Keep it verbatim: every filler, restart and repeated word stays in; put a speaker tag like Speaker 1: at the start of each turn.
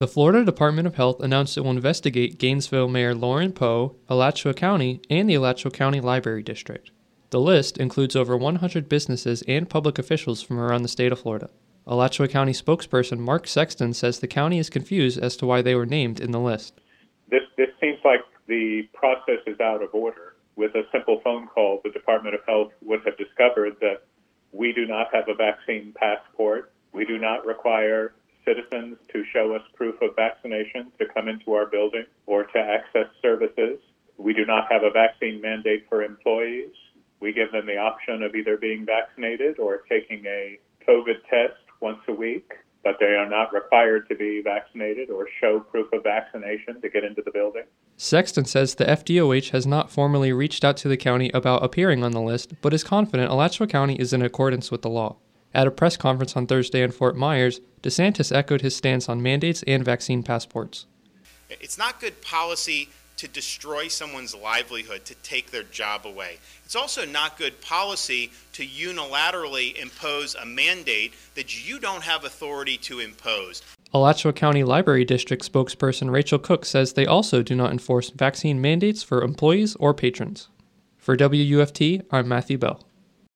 Speaker 1: The Florida Department of Health announced it will investigate Gainesville Mayor Lauren Poe, Alachua County, and the Alachua County Library District. The list includes over one hundred businesses and public officials from around the state of Florida. Alachua County spokesperson Mark Sexton says the county is confused as to why they were named in the list.
Speaker 2: This, this seems like the process is out of order. With a simple phone call, the Department of Health would have discovered that we do not have a vaccine passport. We do not require citizens to show us proof of vaccination to come into our building or to access services. We do not have a vaccine mandate for employees. We give them the option of either being vaccinated or taking a COVID test once a week, but they are not required to be vaccinated or show proof of vaccination to get into the building.
Speaker 1: Sexton says the F D O H has not formally reached out to the county about appearing on the list, but is confident Alachua County is in accordance with the law. At a press conference on Thursday in Fort Myers, DeSantis echoed his stance on mandates and vaccine passports.
Speaker 3: It's not good policy to destroy someone's livelihood, to take their job away. It's also not good policy to unilaterally impose a mandate that you don't have authority to impose.
Speaker 1: Alachua County Library District spokesperson Rachel Cook says they also do not enforce vaccine mandates for employees or patrons. For W U F T, I'm Matthew Bell.